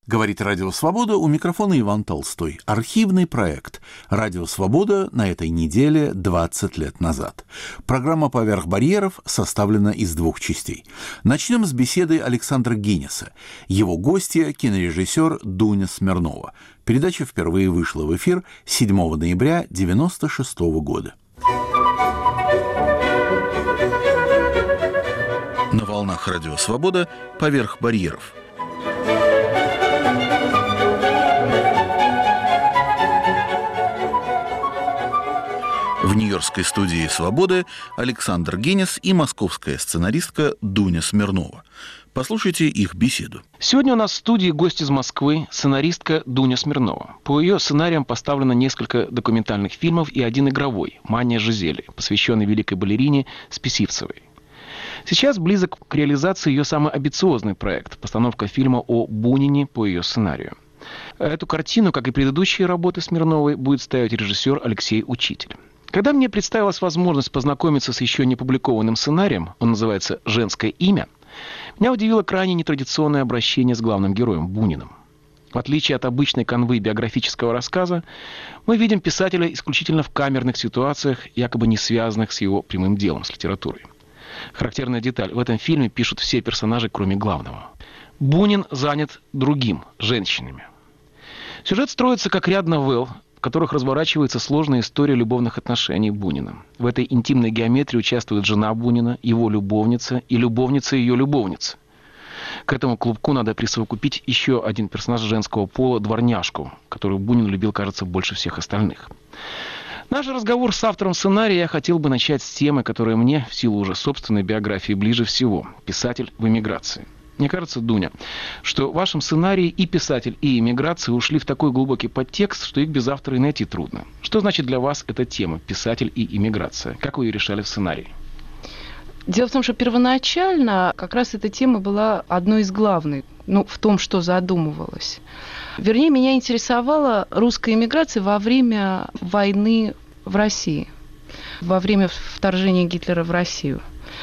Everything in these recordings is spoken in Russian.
Говорит «Радио Свобода», у микрофона Иван Толстой. Архивный проект «Радио Свобода» на этой неделе 20 лет назад. Программа «Поверх барьеров» составлена из двух частей. Начнем с беседы Александра Гинеса. Его гостья – кинорежиссер Дуня Смирнова. Передача впервые вышла в эфир 7 ноября 1996 года. На волнах «Радио Свобода» «Поверх барьеров». В нью-йоркской студии «Свободы» Александр Гинес и московская сценаристка Дуня Смирнова. Послушайте их беседу. Сегодня у нас в студии гость из Москвы, сценаристка Дуня Смирнова. По ее сценариям поставлено несколько документальных фильмов и один игровой «Мания Жизели», посвященный великой балерине Списивцевой. Сейчас близок к реализации ее самый амбициозный проект – постановка фильма о Бунине по ее сценарию. Эту картину, как и предыдущие работы Смирновой, будет ставить режиссер Алексей Учитель. Когда мне представилась возможность познакомиться с еще не опубликованным сценарием, он называется «Женское имя», меня удивило крайне нетрадиционное обращение с главным героем Буниным. В отличие от обычной канвы биографического рассказа, мы видим писателя исключительно в камерных ситуациях, якобы не связанных с его прямым делом, с литературой. Характерная деталь. В этом фильме пишут все персонажи, кроме главного. Бунин занят другим, женщинами. Сюжет строится как ряд новелл, в которых разворачивается сложная история любовных отношений Бунина. В этой интимной геометрии участвует жена Бунина, его любовница и любовница ее любовницы. К этому клубку надо присовокупить еще один персонаж женского пола, дворняжку, которую Бунин любил, кажется, больше всех остальных. Наш разговор с автором сценария я хотел бы начать с темы, которая мне, в силу уже собственной биографии, ближе всего – писатель в эмиграции. Мне кажется, Дуня, что в вашем сценарии и писатель, и эмиграция ушли в такой глубокий подтекст, что их без автора и найти трудно. Что значит для вас эта тема – писатель и эмиграция? Как вы ее решали в сценарии? Дело в том, что первоначально как раз эта тема была одной из главных, в том, что задумывалось. Вернее, меня интересовала русская эмиграция во время войны в России, во время вторжения Гитлера в Россию,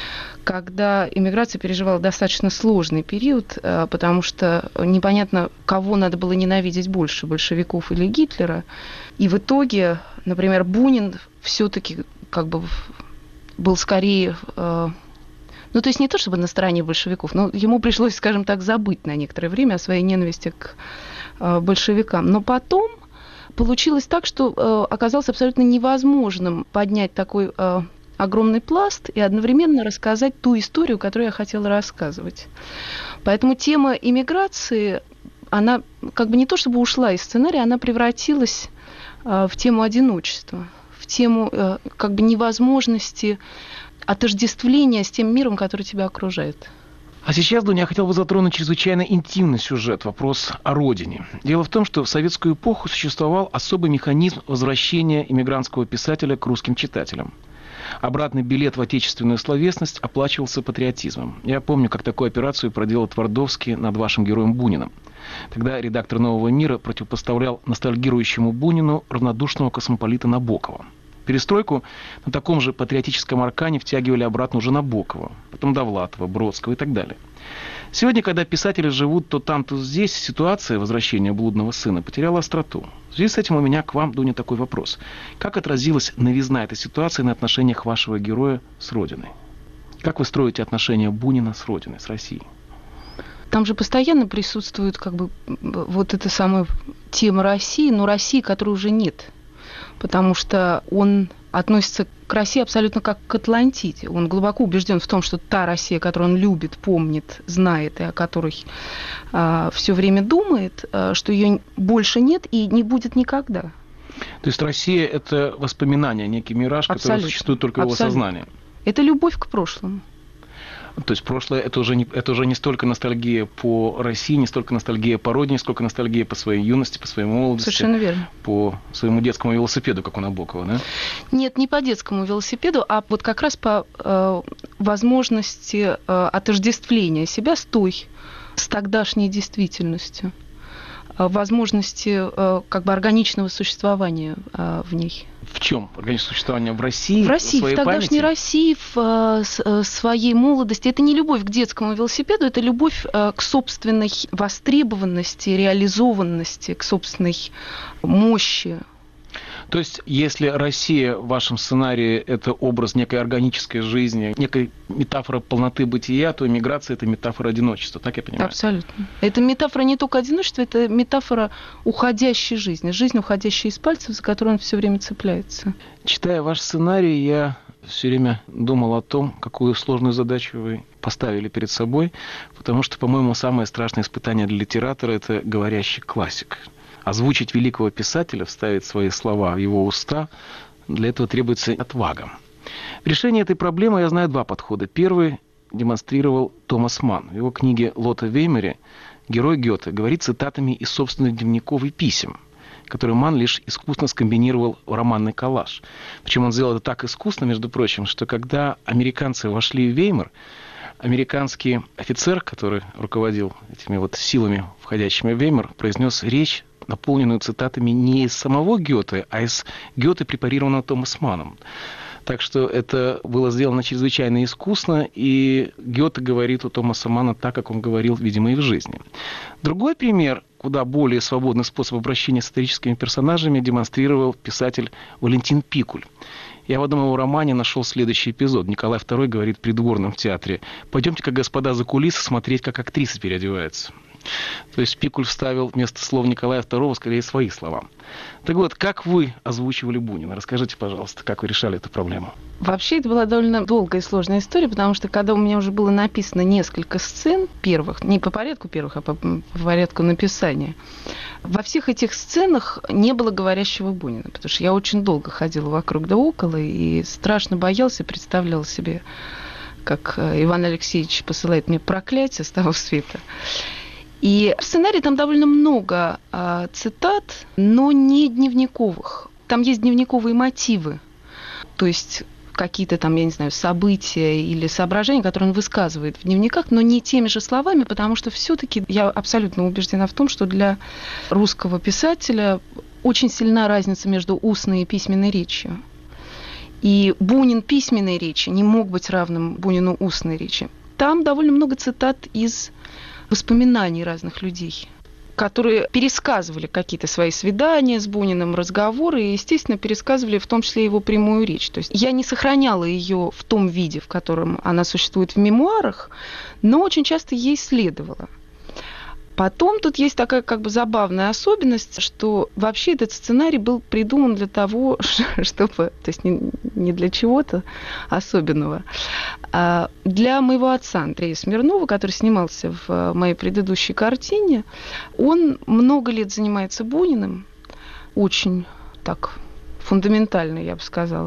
когда эмиграция переживала достаточно сложный период, потому что непонятно, кого надо было ненавидеть больше, большевиков или Гитлера. И в итоге, например, Бунин все-таки был скорее... то есть не то чтобы на стороне большевиков, но ему пришлось, скажем так, забыть на некоторое время о своей ненависти к большевикам. Но потом получилось так, что оказалось абсолютно невозможным поднять такой огромный пласт и одновременно рассказать ту историю, которую я хотела рассказывать. Поэтому тема иммиграции, она не то чтобы ушла из сценария, она превратилась в тему одиночества, в тему невозможности отождествления с тем миром, который тебя окружает. А сейчас, Дуня, я хотел бы затронуть чрезвычайно интимный сюжет, вопрос о родине. Дело в том, что в советскую эпоху существовал особый механизм возвращения иммигрантского писателя к русским читателям. Обратный билет в отечественную словесность оплачивался патриотизмом. Я помню, как такую операцию проделал Твардовский над вашим героем Буниным. Тогда редактор «Нового мира» противопоставлял ностальгирующему Бунину равнодушного космополита Набокова. Перестройку на таком же патриотическом аркане втягивали обратно уже Набокова, потом Довлатова, Бродского и так далее. Сегодня, когда писатели живут то там, то здесь, ситуация возвращения блудного сына потеряла остроту. В связи с этим у меня к вам, Дуня, такой вопрос. Как отразилась новизна этой ситуации на отношениях вашего героя с Родиной? Как вы строите отношения Бунина с Родиной, с Россией? Там же постоянно присутствует вот эта самая тема России, но России, которой уже нет. Потому что он относится к России абсолютно как к Атлантиде. Он глубоко убежден в том, что та Россия, которую он любит, помнит, знает и о которой все время думает, что ее больше нет и не будет никогда. То есть Россия – это воспоминание, некий мираж, который существует только в его сознании. Это любовь к прошлому. То есть прошлое – это уже не столько ностальгия по России, не столько ностальгия по родине, сколько ностальгия по своей юности, по своей молодости. Совершенно верно. По своему детскому велосипеду, как у Набокова, да? Нет, не по детскому велосипеду, а вот как раз по возможности отождествления себя с тогдашней действительностью. возможности как бы органичного существования в ней. В чем органичное существование в России? В России, в тогдашней России, в своей молодости. Это не любовь к детскому велосипеду, это любовь к собственной востребованности, реализованности, к собственной мощи. То есть, если Россия в вашем сценарии – это образ некой органической жизни, некой метафора полноты бытия, то эмиграция – это метафора одиночества, так я понимаю? Абсолютно. Это метафора не только одиночества, это метафора уходящей жизни, жизнь, уходящая из пальцев, за которую он все время цепляется. Читая ваш сценарий, я все время думал о том, какую сложную задачу вы поставили перед собой, потому что, по-моему, самое страшное испытание для литератора – это говорящий классик. Озвучить великого писателя, вставить свои слова в его уста, для этого требуется отвага. В решении этой проблемы я знаю два подхода. Первый демонстрировал Томас Манн. В его книге «Лотта Веймере» герой Гёте говорит цитатами из собственных дневников и писем, которые Манн лишь искусно скомбинировал в романный коллаж. Причем он сделал это так искусно, между прочим, что когда американцы вошли в Веймар, американский офицер, который руководил этими вот силами, входящими в Веймар, произнес речь, наполненную цитатами не из самого Гёте, а из Гёте, препарированного Томас Манном. Так что это было сделано чрезвычайно искусно, и Гёте говорит у Томаса Манна так, как он говорил, видимо, и в жизни. Другой пример, куда более свободный способ обращения с историческими персонажами, демонстрировал писатель Валентин Пикуль. Я в одном его романе нашел следующий эпизод. Николай II говорит придворным в театре: «Пойдемте-ка, господа, за кулисы смотреть, как актриса переодевается». То есть Пикуль вставил вместо слов Николая II скорее свои слова. Так вот, как вы озвучивали Бунина? Расскажите, пожалуйста, как вы решали эту проблему? Вообще, это была довольно долгая и сложная история, потому что когда у меня уже было написано несколько сцен первых, не по порядку первых, а по порядку написания, во всех этих сценах не было говорящего Бунина, потому что я очень долго ходила вокруг да около и страшно боялась и представляла себе, как Иван Алексеевич посылает мне проклятие с того света. И в сценарии там довольно много цитат, но не дневниковых. Там есть дневниковые мотивы, то есть какие-то там, я не знаю, события или соображения, которые он высказывает в дневниках, но не теми же словами, потому что все-таки я абсолютно убеждена в том, что для русского писателя очень сильна разница между устной и письменной речью. И Бунин письменной речи не мог быть равным Бунину устной речи. Там довольно много цитат из воспоминаний разных людей, которые пересказывали какие-то свои свидания с Буниным, разговоры, и, естественно, пересказывали в том числе его прямую речь. То есть я не сохраняла ее в том виде, в котором она существует в мемуарах, но очень часто ей следовала. Потом тут есть такая как бы забавная особенность, что вообще этот сценарий был придуман для того, чтобы, то есть не для чего-то особенного, а для моего отца Андрея Смирнова, который снимался в моей предыдущей картине. Он много лет занимается Буниным, очень так фундаментально, я бы сказала.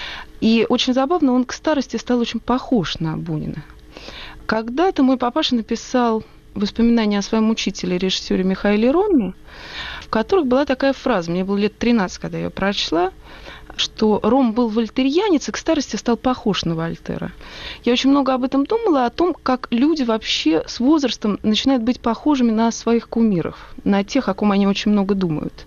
И очень забавно, он к старости стал очень похож на Бунина. Когда-то мой папаша написал воспоминания о своем учителе, режиссере Михаиле Роме, в которых была такая фраза, мне было лет 13, когда я ее прочла, что Ром был вольтерьянец и к старости стал похож на Вольтера. Я очень много об этом думала, о том, как люди вообще с возрастом начинают быть похожими на своих кумиров, на тех, о ком они очень много думают.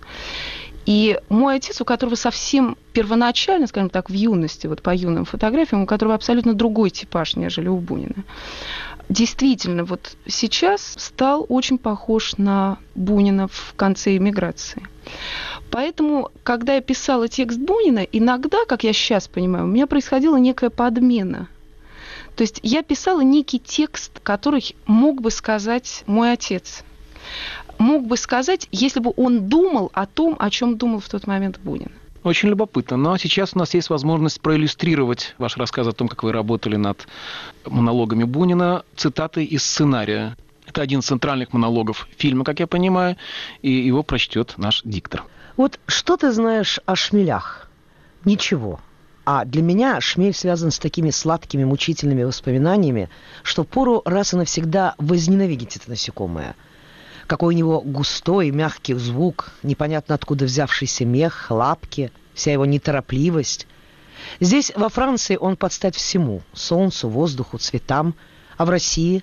И мой отец, у которого совсем первоначально, скажем так, в юности, вот по юным фотографиям, у которого абсолютно другой типаж, нежели у Бунина, действительно, вот сейчас стал очень похож на Бунина в конце эмиграции. Поэтому, когда я писала текст Бунина, иногда, как я сейчас понимаю, у меня происходила некая подмена. То есть я писала некий текст, который мог бы сказать мой отец. Мог бы сказать, если бы он думал о том, о чем думал в тот момент Бунин. Очень любопытно. Но сейчас у нас есть возможность проиллюстрировать ваш рассказ о том, как вы работали над монологами Бунина, цитатой из сценария. Это один из центральных монологов фильма, как я понимаю, и его прочтет наш диктор. Вот что ты знаешь о шмелях? Ничего. А для меня шмель связан с такими сладкими, мучительными воспоминаниями, что впору раз и навсегда возненавидеть это насекомое. Какой у него густой, мягкий звук, непонятно откуда взявшийся мех, лапки, вся его неторопливость. Здесь, во Франции, он под стать всему – солнцу, воздуху, цветам. А в России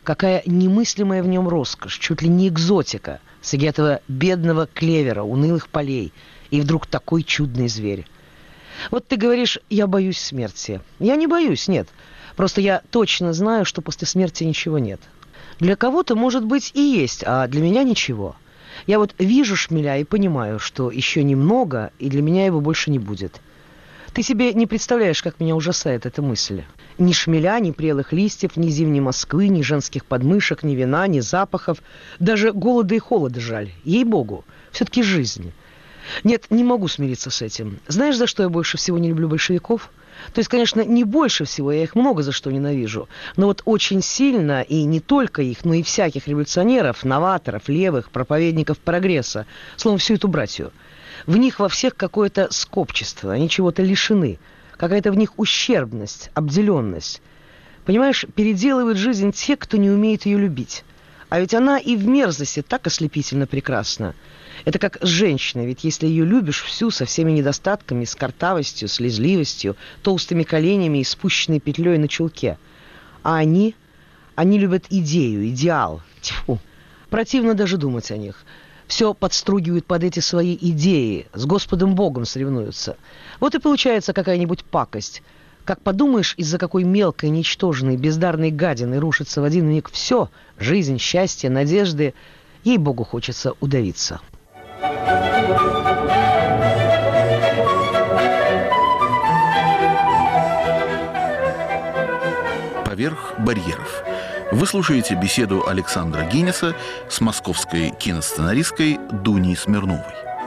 Какая немыслимая в нем роскошь, чуть ли не экзотика, среди этого бедного клевера, унылых полей. И вдруг такой чудный зверь. Вот ты говоришь, я боюсь смерти. Я не боюсь, нет. Просто я точно знаю, что после смерти ничего нет. Для кого-то, может быть, и есть, а для меня ничего. Я вот вижу шмеля и понимаю, что еще немного, и для меня его больше не будет. Ты себе не представляешь, как меня ужасает эта мысль. Ни шмеля, ни прелых листьев, ни зимней Москвы, ни женских подмышек, ни вина, ни запахов. Даже голода и холода жаль. Ей-богу, все-таки жизнь. Нет, не могу смириться с этим. Знаешь, за что я больше всего не люблю большевиков? То есть, конечно, не больше всего, я их много за что ненавижу. Но вот очень сильно, и не только их, но и всяких революционеров, новаторов, левых, проповедников прогресса. Словом, всю эту братью. В них во всех какое-то скопчество, они чего-то лишены. Какая-то в них ущербность, обделенность. Понимаешь, переделывают жизнь те, кто не умеет ее любить. А ведь она и в мерзости так ослепительно прекрасна. Это как с женщиной, ведь если ее любишь всю, со всеми недостатками, с картавостью, слезливостью, толстыми коленями и спущенной петлей на чулке. А они любят идею, идеал. Тьфу. Противно даже думать о них. Все подстругивают под эти свои идеи, с Господом Богом соревнуются. Вот и получается какая-нибудь пакость. Как подумаешь, из-за какой мелкой, ничтожной, бездарной гадины рушится в один миг все, жизнь, счастье, надежды, ей-богу, хочется удавиться. «Поверх барьеров». Вы слушаете беседу Александра Гинеса с московской киносценаристкой Дуней Смирновой.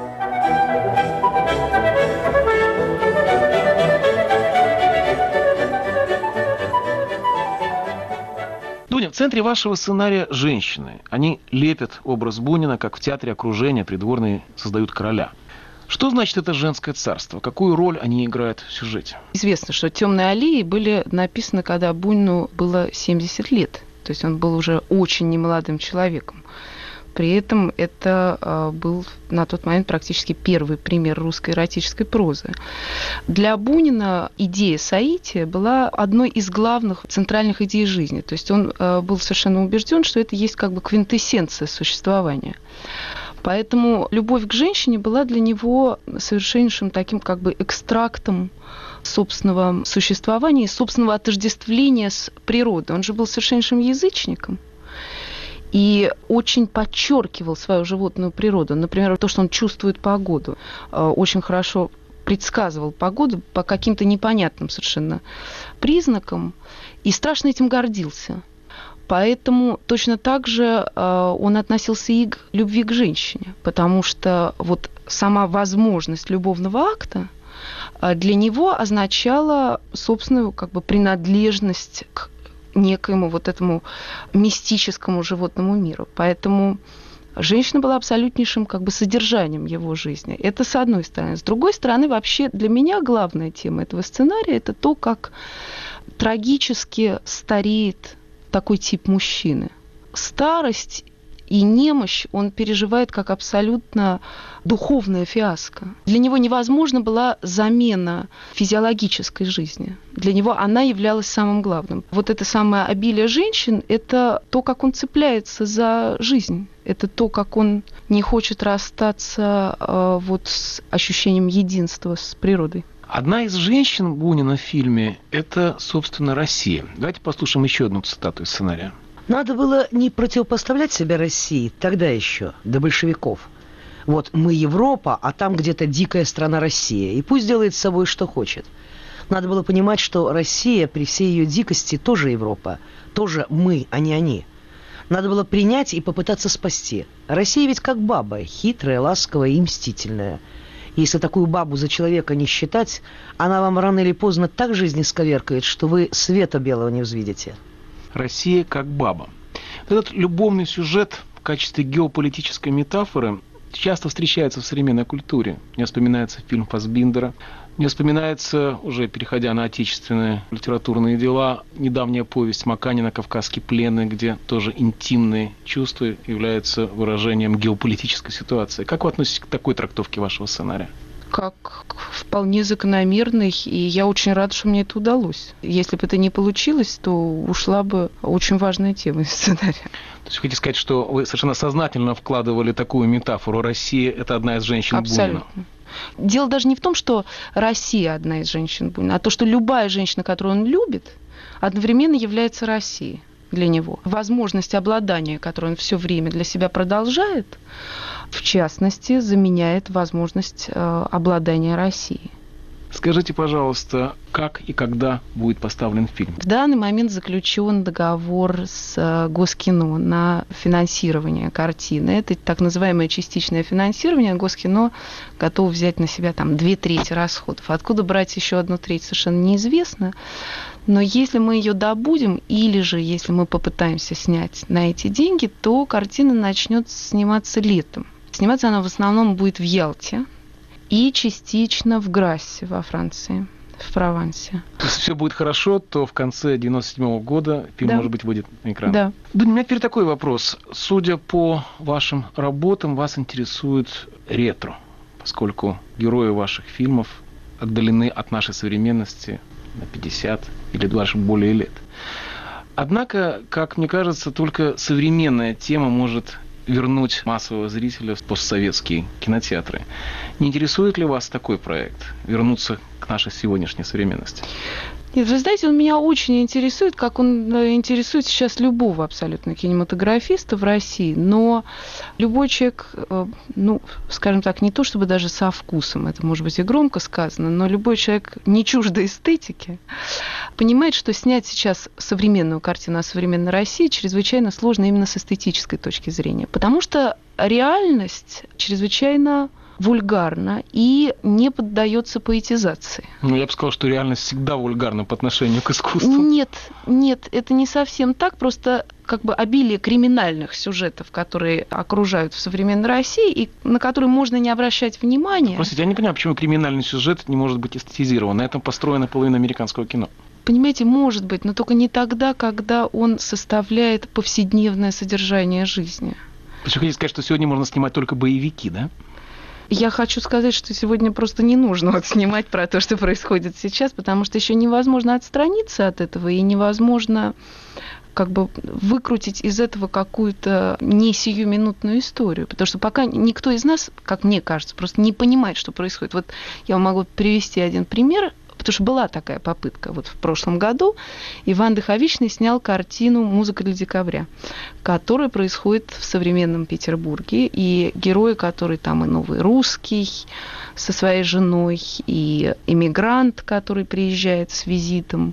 Дуня, в центре вашего сценария женщины. Они лепят образ Бунина, как в театре окружения придворные создают короля. Что значит это женское царство? Какую роль они играют в сюжете? Известно, что «Темные аллеи» были написаны, когда Бунину было 70 лет. То есть он был уже очень немолодым человеком. При этом это был на тот момент практически первый пример русской эротической прозы. Для Бунина идея соития была одной из главных центральных идей жизни. То есть он был совершенно убежден, что это есть как бы квинтэссенция существования. Поэтому любовь к женщине была для него совершеннейшим таким как бы экстрактом собственного существования, собственного отождествления с природой. Он же был совершеннейшим язычником и очень подчеркивал свою животную природу. Например, то, что он чувствует погоду, очень хорошо предсказывал погоду по каким-то непонятным совершенно признакам и страшно этим гордился. Поэтому точно так же он относился и к любви к женщине, потому что вот сама возможность любовного акта для него означала собственную как бы принадлежность к некоему вот этому мистическому животному миру. Поэтому женщина была абсолютнейшим как бы содержанием его жизни. Это с одной стороны. С другой стороны, вообще для меня главная тема этого сценария – это то, как трагически стареет такой тип мужчины. Старость и немощь он переживает как абсолютно духовная фиаско. Для него невозможна была замена физиологической жизни. Для него она являлась самым главным. Вот это самое обилие женщин – это то, как он цепляется за жизнь. Это то, как он не хочет расстаться вот с ощущением единства с природой. Одна из женщин Бунина в фильме – это, собственно, Россия. Давайте послушаем еще одну цитату из сценария. Надо было не противопоставлять себя России тогда еще, до большевиков. Вот мы Европа, а там где-то дикая страна Россия, и пусть делает с собой что хочет. Надо было понимать, что Россия при всей ее дикости тоже Европа, тоже мы, а не они. Надо было принять и попытаться спасти. Россия ведь как баба, хитрая, ласковая и мстительная. Если такую бабу за человека не считать, она вам рано или поздно так жизнь исковеркает, что вы света белого не взвидите. Россия как баба. Этот любовный сюжет в качестве геополитической метафоры часто встречается в современной культуре. Мне вспоминается фильм Фассбиндера, мне вспоминается, уже переходя на отечественные литературные дела, недавняя повесть Маканина «Кавказский пленный», где тоже интимные чувства являются выражением геополитической ситуации. Как вы относитесь к такой трактовке вашего сценария? как вполне закономерный, и я очень рада, что мне это удалось. Если бы это не получилось, то ушла бы очень важная тема из сценария. То есть хотите сказать, что вы совершенно сознательно вкладывали такую метафору: Россия – это одна из женщин Бунина? Абсолютно. Дело даже не в том, что Россия одна из женщин Бунина, а то, что любая женщина, которую он любит, одновременно является Россией для него. Возможность обладания, которую он все время для себя продолжает, в частности, заменяет возможность обладания Россией. Скажите, пожалуйста, как и когда будет поставлен фильм? В данный момент заключен договор с Госкино на финансирование картины. Это так называемое частичное финансирование. Госкино готово взять на себя там 2/3 расходов. Откуда брать еще 1/3, совершенно неизвестно. Но если мы ее добудем, или же если мы попытаемся снять на эти деньги, то картина начнет сниматься летом. Сниматься она в основном будет в Ялте и частично в Грассе во Франции, в Провансе. Если все будет хорошо, то в конце 1997 года фильм, Да. может быть, выйдет на экран. Да. Дуня, у меня теперь такой вопрос. Судя по вашим работам, вас интересует ретро, поскольку герои ваших фильмов отдалены от нашей современности на 50 или даже более лет. Однако, как мне кажется, только современная тема может вернуть массового зрителя в постсоветские кинотеатры. Не интересует ли вас такой проект? Вернуться к нашей сегодняшней современности? Нет, вы знаете, он меня очень интересует, как он интересует сейчас любого абсолютно кинематографиста в России. Но любой человек, ну, скажем так, не то чтобы даже со вкусом, это может быть и громко сказано, но любой человек не чуждо эстетики, понимает, что снять сейчас современную картину о современной России чрезвычайно сложно именно с эстетической точки зрения. Потому что реальность чрезвычайно вульгарна и не поддается поэтизации. Ну, я бы сказал, что реальность всегда вульгарна по отношению к искусству. Нет, это не совсем так. Просто как бы обилие криминальных сюжетов, которые окружают в современной России, и на которые можно не обращать внимания. Простите, я не понимаю, почему криминальный сюжет не может быть эстетизирован. На этом построена половина американского кино. Понимаете, может быть, но только не тогда, когда он составляет повседневное содержание жизни. То есть вы хотите сказать, что сегодня можно снимать только боевики, да? Я хочу сказать, что сегодня просто не нужно вот снимать про то, что происходит сейчас, потому что еще невозможно отстраниться от этого, и невозможно как бы выкрутить из этого какую-то не сиюминутную историю. Потому что пока никто из нас, как мне кажется, просто не понимает, что происходит. Вот я вам могу привести один пример, потому что была такая попытка. Вот в прошлом году Иван Дыховичный снял картину «Музыка для декабря», которая происходит в современном Петербурге. И герои, которые там и новый русский со своей женой, и эмигрант, который приезжает с визитом,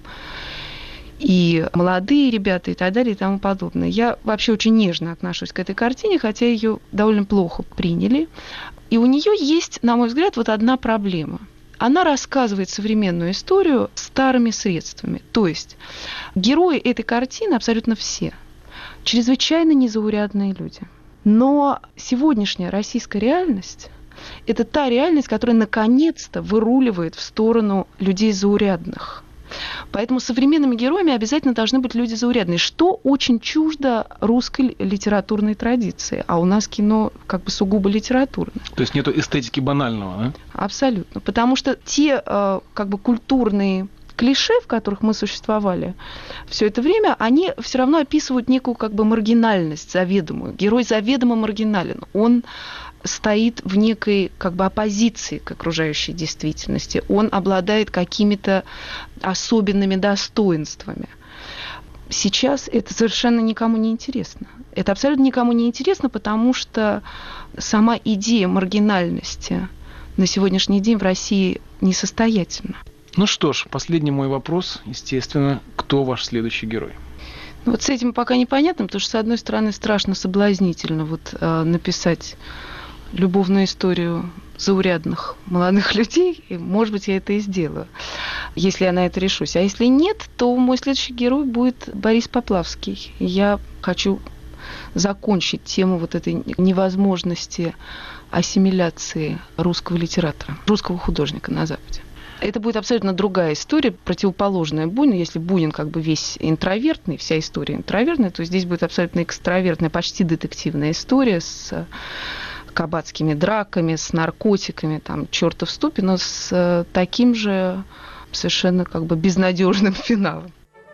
и молодые ребята, и так далее, и тому подобное. Я вообще очень нежно отношусь к этой картине, хотя ее довольно плохо приняли. И у нее есть, на мой взгляд, вот одна проблема. Она рассказывает современную историю старыми средствами. То есть герои этой картины абсолютно все чрезвычайно незаурядные люди. Но сегодняшняя российская реальность – это та реальность, которая наконец-то выруливает в сторону людей заурядных. Поэтому современными героями обязательно должны быть люди заурядные, что очень чуждо русской литературной традиции. А у нас кино как бы сугубо литературное. То есть нету эстетики банального, да? Абсолютно. Потому что те как бы культурные клише, в которых мы существовали все это время, они все равно описывают некую как бы маргинальность заведомую. Герой заведомо маргинален. Он стоит в некой как бы оппозиции к окружающей действительности. Он обладает какими-то особенными достоинствами. Сейчас это совершенно никому не интересно. Это абсолютно никому не интересно, потому что сама идея маргинальности на сегодняшний день в России несостоятельна. Ну что ж, последний мой вопрос, естественно, кто ваш следующий герой? Вот с этим пока непонятно, потому что, с одной стороны, страшно соблазнительно вот написать любовную историю заурядных молодых людей, и, может быть, я это и сделаю, если я на это решусь. А если нет, то мой следующий герой будет Борис Поплавский. Я хочу закончить тему вот этой невозможности ассимиляции русского литератора, русского художника на Западе. Это будет абсолютно другая история, противоположная Бунину. Если Бунин как бы весь интровертный, вся история интровертная, то здесь будет абсолютно экстравертная, почти детективная история с кабацкими драками, с наркотиками, там, чертов ступе, но с таким же совершенно как бы безнадежным финалом.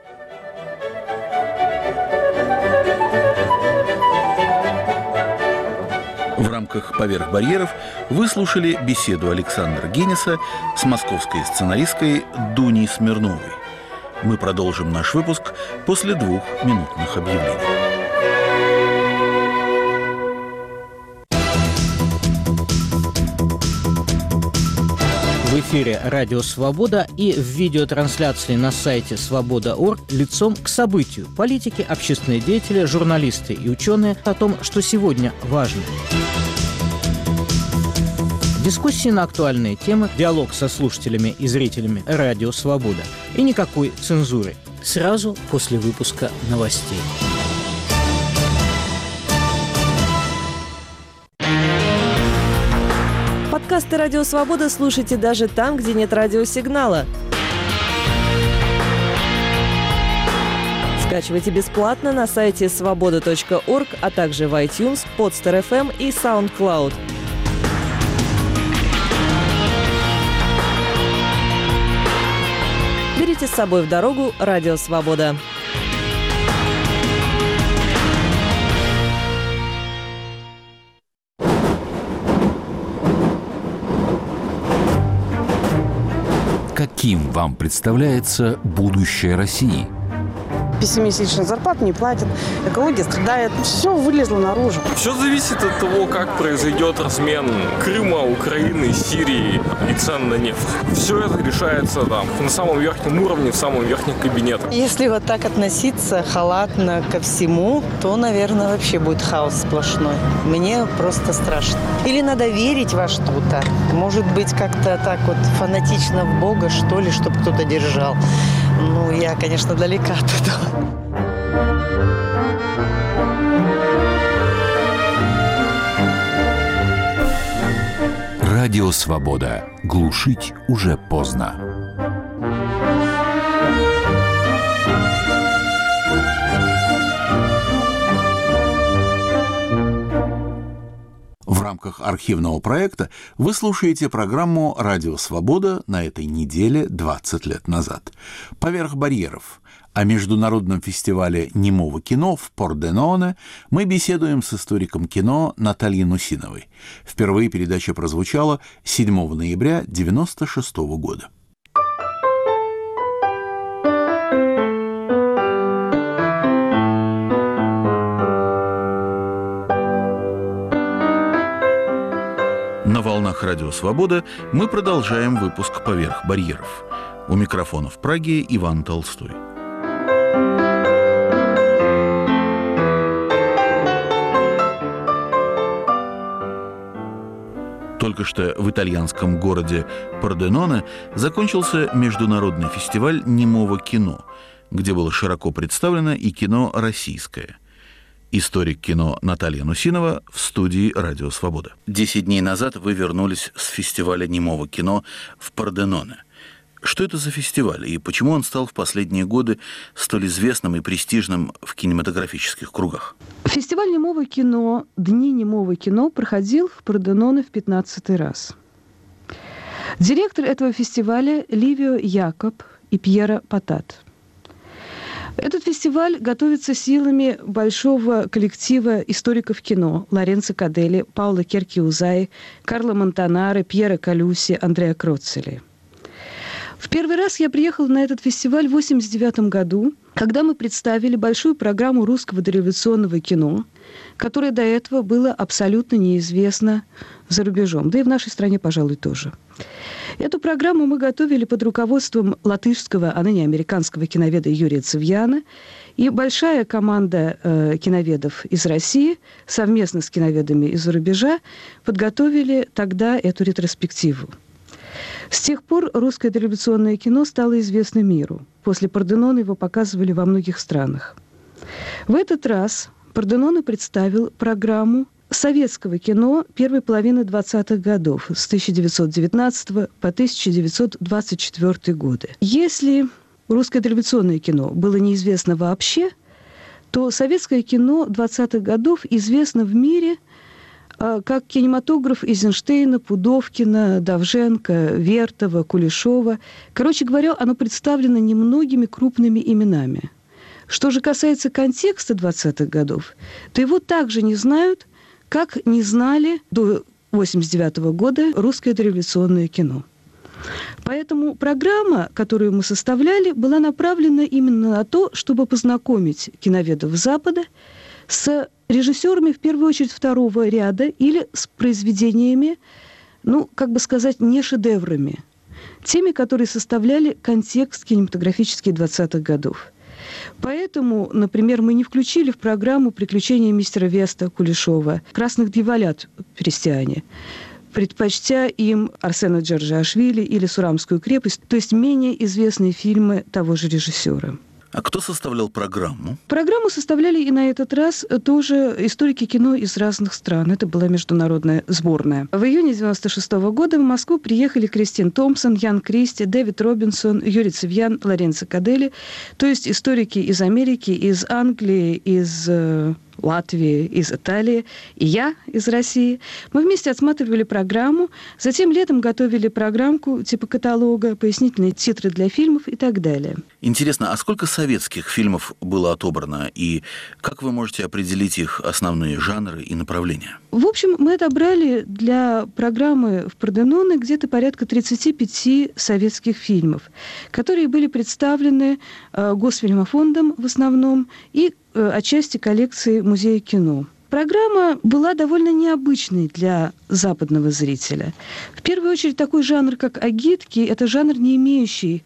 В рамках «Поверх барьеров» вы слушали беседу Александра Генеса с московской сценаристкой Дуней Смирновой. Мы продолжим наш выпуск после 2-минутных объявлений. В эфире «Радио Свобода» и в видеотрансляции на сайте свобода.орг лицом к событию. Политики, общественные деятели, журналисты и ученые о том, что сегодня важно. Дискуссии на актуальные темы, диалог со слушателями и зрителями «Радио Свобода». И никакой цензуры. Сразу после выпуска новостей. Подкасты «Радио Свобода» слушайте даже там, где нет радиосигнала. Скачивайте бесплатно на сайте svoboda.org, а также в iTunes, Podster FM и SoundCloud. Берите с собой в дорогу «Радио Свобода». Каким вам представляется будущее России? Пессимистично, зарплату не платят, экология страдает, все вылезло наружу. Все зависит от того, как произойдет размен Крыма, Украины, Сирии и цен на нефть. Все это решается там, на самом верхнем уровне, в самом верхнем кабинете. Если вот так относиться халатно ко всему, то, наверное, вообще будет хаос сплошной. Мне просто страшно. Или надо верить во что-то. Может быть, как-то так вот фанатично в Бога, что ли, чтобы кто-то держал. Ну, я, конечно, далека от этого. Радио Свобода. Глушить уже поздно. В рамках архивного проекта вы слушаете программу «Радио Свобода» на этой неделе 20 лет назад. «Поверх барьеров». О международном фестивале немого кино в Порденоне мы беседуем с историком кино Натальей Нусиновой. Впервые передача прозвучала 7 ноября 1996 года. На волнах «Радио Свобода» мы продолжаем выпуск «Поверх барьеров». У микрофона в Праге Иван Толстой. Только что в итальянском городе Порденоне закончился международный фестиваль немого кино, где было широко представлено и кино российское. Историк кино Наталья Нусинова в студии «Радио Свобода». 10 дней назад вы вернулись с фестиваля немого кино в Порденоне. Что это за фестиваль и почему он стал в последние годы столь известным и престижным в кинематографических кругах? Фестиваль немого кино, Дни немого кино проходил в Порденоне в 15-й раз. Директор этого фестиваля Ливио Якоб и Пьера Патат. Этот фестиваль готовится силами большого коллектива историков кино Лоренцо Каделли, Паоло Керкиузаи, Карло Монтанаре, Пьера Калюси, Андреа Кроцели. В первый раз я приехала на этот фестиваль в 1989 году, когда мы представили большую программу русского дореволюционного кино, которое до этого было абсолютно неизвестно за рубежом, да и в нашей стране, пожалуй, тоже. Эту программу мы готовили под руководством латышского, а ныне американского киноведа Юрия Цивьяна, и большая команда киноведов из России совместно с киноведами из-за рубежа подготовили тогда эту ретроспективу. С тех пор русское дореволюционное кино стало известно миру. После Порденона его показывали во многих странах. В этот раз Порденоне представил программу советского кино первой половины 20-х годов, с 1919 по 1924 годы. Если русское дореволюционное кино было неизвестно вообще, то советское кино 20-х годов известно в мире как кинематограф Эйзенштейна, Пудовкина, Довженко, Вертова, Кулешова. Короче говоря, оно представлено немногими крупными именами. Что же касается контекста 20-х годов, то его также не знают, как не знали до 1989 года русское дореволюционное кино. Поэтому программа, которую мы составляли, была направлена именно на то, чтобы познакомить киноведов Запада с режиссерами, в первую очередь, второго ряда или с произведениями, как бы сказать, не шедеврами, теми, которые составляли контекст кинематографический 20-х годов. Поэтому, например, мы не включили в программу «Приключения мистера Веста» Кулешова, «Красных дьяволят» Перестиане, предпочтя им Арсена Джорджиашвили или «Сурамскую крепость», то есть менее известные фильмы того же режиссера. А кто составлял программу? Программу составляли и на этот раз тоже историки кино из разных стран. Это была международная сборная. В июне 1996 года в Москву приехали Кристин Томпсон, Ян Кристи, Дэвид Робинсон, Юрий Цивьян, Лоренцо Каделли. То есть историки из Америки, из Англии, из Латвии, из Италии, и я из России. Мы вместе отсматривали программу, затем летом готовили программку типа каталога, пояснительные титры для фильмов и так далее. Интересно, а сколько советских фильмов было отобрано, и как вы можете определить их основные жанры и направления? В общем, мы отобрали для программы в Порденоне где-то порядка 35 советских фильмов, которые были представлены Госфильмофондом в основном и отчасти коллекции Музея кино. Программа была довольно необычной для западного зрителя. В первую очередь, такой жанр, как агитки, это жанр, не имеющий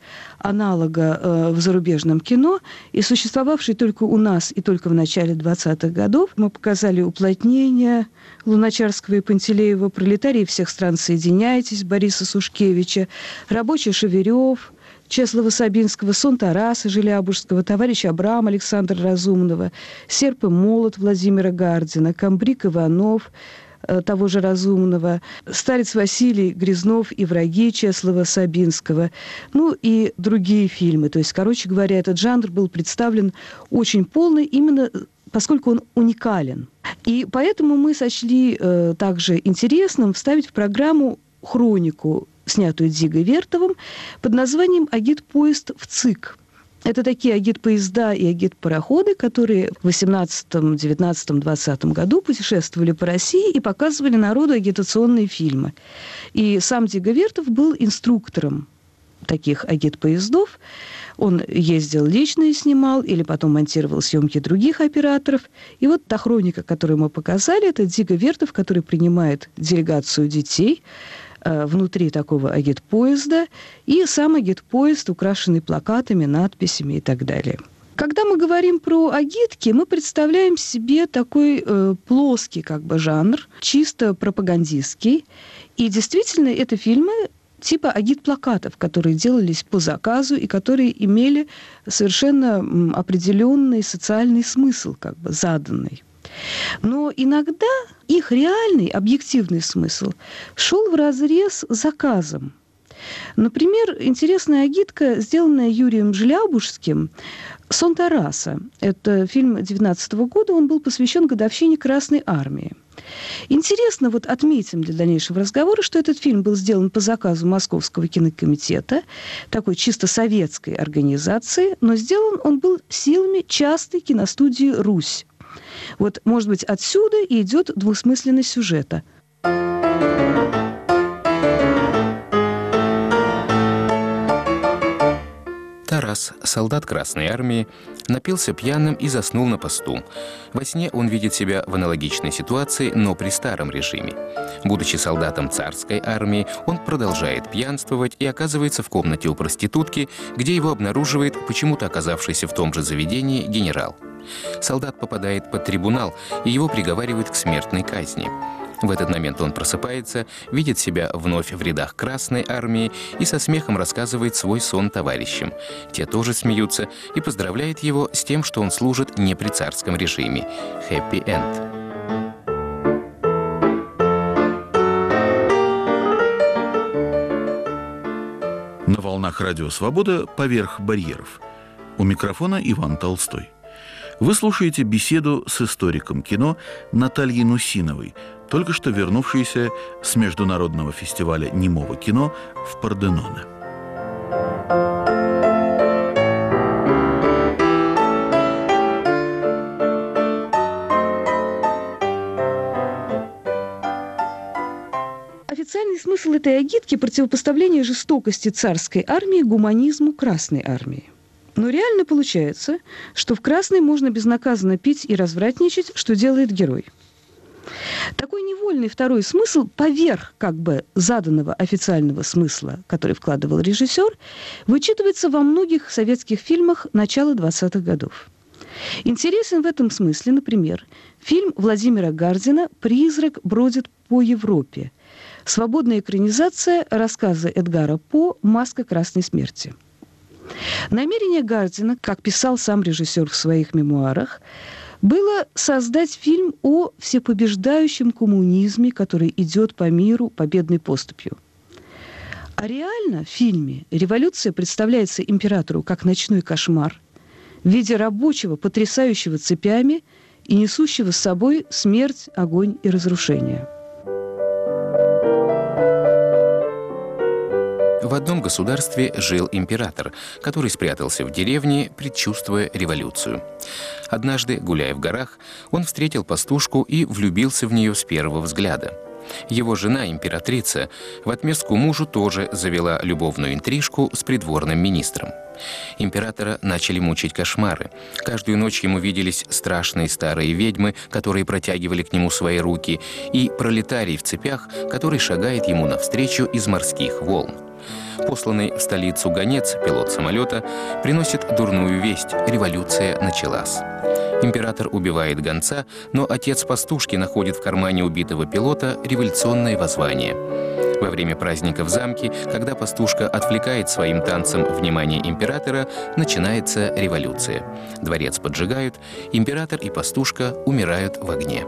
аналога в зарубежном кино и существовавший только у нас и только в начале 20-х годов. Мы показали «Уплотнение» Луначарского и Пантелеева, «Пролетарии всех стран, соединяйтесь» Бориса Сушкевича, «Рабочий Шеверев», Чеслова Сабинского, «Сон Тараса» Желябужского, «Товарищ Абрам» Александра Разумного, «Серп и молот» Владимира Гардина, «Камбрик Иванов» того же Разумного, «Старец Василий Грязнов и враги» Чеслова Сабинского, и другие фильмы. То есть, короче говоря, этот жанр был представлен очень полно, именно поскольку он уникален. И поэтому мы сочли также интересным вставить в программу хронику, снятую Дзигой Вертовым, под названием «Агитпоезд в ЦИК». Это такие агитпоезда и агитпароходы, которые в 18, 19, 20 году путешествовали по России и показывали народу агитационные фильмы. И сам Дзига Вертов был инструктором таких агитпоездов. Он ездил лично и снимал, или потом монтировал съемки других операторов. И вот та хроника, которую мы показали, это Дзига Вертов, который принимает делегацию детей внутри такого агитпоезда, и сам агитпоезд, украшенный плакатами, надписями и так далее. Когда мы говорим про агитки, мы представляем себе такой плоский жанр, чисто пропагандистский. И действительно, это фильмы типа агитплакатов, которые делались по заказу и которые имели совершенно определенный социальный смысл, заданный. Но иногда их реальный, объективный смысл шел вразрез с заказом. Например, интересная агитка, сделанная Юрием Желябужским, «Сон Тараса». Это фильм 19 года, он был посвящен годовщине Красной Армии. Интересно, отметим для дальнейшего разговора, что этот фильм был сделан по заказу Московского кинокомитета, такой чисто советской организации, но сделан он был силами частной киностудии «Русь». Может быть, отсюда и идет двусмысленность сюжета. Тарас, солдат Красной Армии, напился пьяным и заснул на посту. Во сне он видит себя в аналогичной ситуации, но при старом режиме. Будучи солдатом Царской Армии, он продолжает пьянствовать и оказывается в комнате у проститутки, где его обнаруживает почему-то оказавшийся в том же заведении генерал. Солдат попадает под трибунал, и его приговаривают к смертной казни. В этот момент он просыпается, видит себя вновь в рядах Красной Армии и со смехом рассказывает свой сон товарищам. Те тоже смеются и поздравляют его с тем, что он служит не при царском режиме. Хэппи-энд. На волнах Радио Свобода «Поверх барьеров». У микрофона Иван Толстой. Вы слушаете беседу с историком кино Натальей Нусиновой, только что вернувшейся с Международного фестиваля немого кино в Порденоне. Официальный смысл этой агитки – противопоставление жестокости царской армии гуманизму Красной армии. Но реально получается, что в Красной можно безнаказанно пить и развратничать, что делает герой. Такой невольный второй смысл, поверх как бы заданного официального смысла, который вкладывал режиссер, вычитывается во многих советских фильмах начала 20-х годов. Интересен в этом смысле, например, фильм Владимира Гардина «Призрак бродит по Европе». Свободная экранизация рассказа Эдгара По «Маска красной смерти». Намерение Гардина, как писал сам режиссер в своих мемуарах, было создать фильм о всепобеждающем коммунизме, который идет по миру победной поступью. А реально в фильме революция представляется императору как ночной кошмар в виде рабочего, потрясающего цепями и несущего с собой смерть, огонь и разрушение. В одном государстве жил император, который спрятался в деревне, предчувствуя революцию. Однажды, гуляя в горах, он встретил пастушку и влюбился в нее с первого взгляда. Его жена, императрица, в отместку мужу тоже завела любовную интрижку с придворным министром. Императора начали мучить кошмары. Каждую ночь ему виделись страшные старые ведьмы, которые протягивали к нему свои руки, и пролетарий в цепях, который шагает ему навстречу из морских волн. Посланный в столицу гонец, пилот самолета, приносит дурную весть – революция началась. Император убивает гонца, но отец пастушки находит в кармане убитого пилота революционное воззвание. Во время праздника в замке, когда пастушка отвлекает своим танцем внимание императора, начинается революция. Дворец поджигают, император и пастушка умирают в огне.